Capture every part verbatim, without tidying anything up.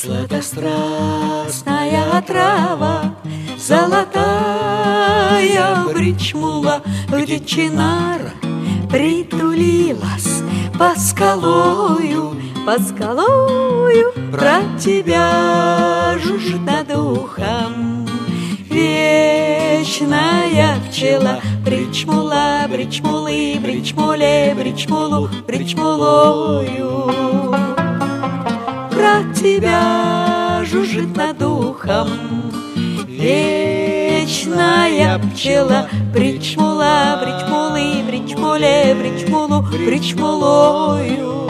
Сладострастная трава, золотая бричмула, где чинара притулилась под скалою, под скалою. Про тебя жужжит над ухом вечная пчела. Бричмула, бричмулы, бричмуле, бричмулу, бричмулою. Про тебя жужжит над ухом вечная пчела. Бричмула, бричмулы, бричмуле, бричмулу, бричмулою.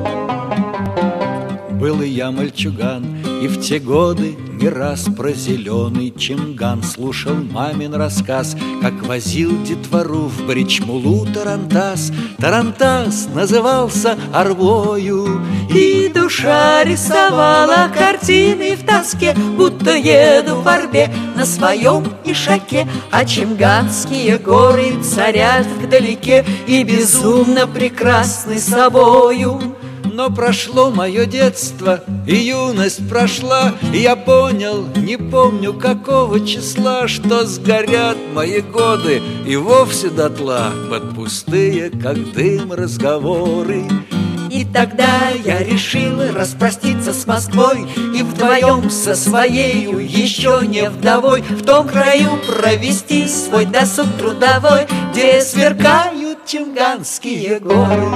Был и я мальчуган, и в те годы не раз про зеленый чинган слушал мамин рассказ, как возил детвору в бричмулу тарантас. Тарантас назывался арбою, и душа рисовала картины в тоске, будто еду в арбе на своем ишаке. А чинганские горы царят вдалеке и безумно прекрасны собою. Но прошло мое детство, и юность прошла, и я понял, не помню какого числа, что сгорят мои годы и вовсе дотла под пустые, как дым, разговоры. И тогда я решил распроститься с Москвой и вдвоем со своею, еще не вдовой, в том краю провести свой досуг трудовой, где сверкают чинганские горы.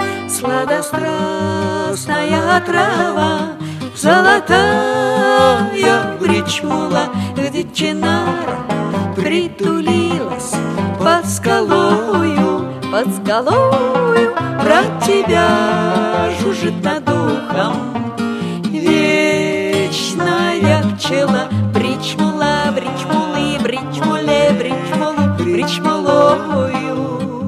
Сладострастная трава, золотая бричмула, где чинара притулилась под скалою, под скалою. Про тебя жужжит над ухом вечная пчела. Бричмула, бричмулы, бричмуле, бричмулу, бричмулою.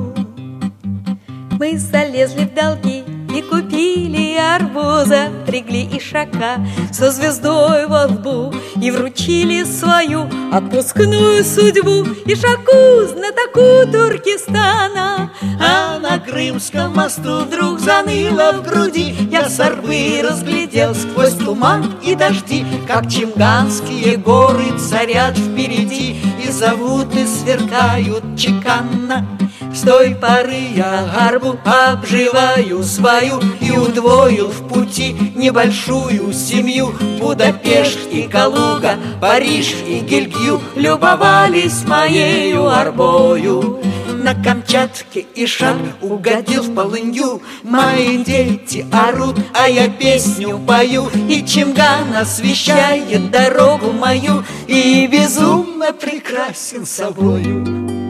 Мы залезли в долги и купили арбуза, пригли ишака со звездой во лбу и вручили свою отпускную судьбу ишаку, знатоку Туркестана. А на Крымском мосту вдруг заныло в груди, я с арбы разглядел сквозь туман и дожди, как чинганские горы царят впереди и зовут и сверкают чеканно. С той поры я арбу обживаю свою и удвоил в пути небольшую семью. Будапешт и Калуга, Париж и Гильгю любовались моею арбою. На Камчатке ишак угодил в полынью, мои дети орут, а я песню пою, и чинган освещает дорогу мою и безумно прекрасен собою.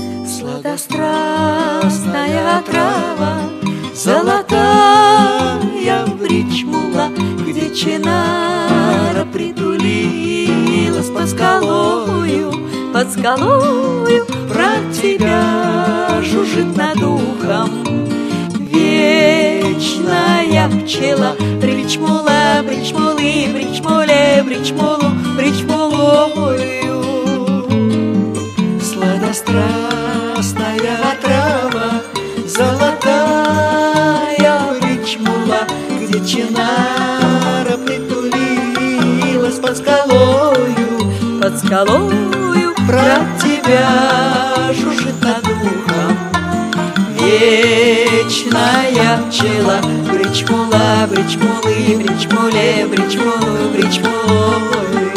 Сладострастная трава, золотая бричмула, где чинара притулилась под скалою, под скалою. Про тебя жужжит над ухом вечная пчела. Бричмула, бричмулы, бричмуле, бричмулу, бричмулою. Сладострастная трава, золотая бричмула, где чинара притулилась под скалою, под скалою. Про тебя жужжит над ухом вечная пчела. Бричмула, бричмулы, бричмуле, бричмулу, бричмулою.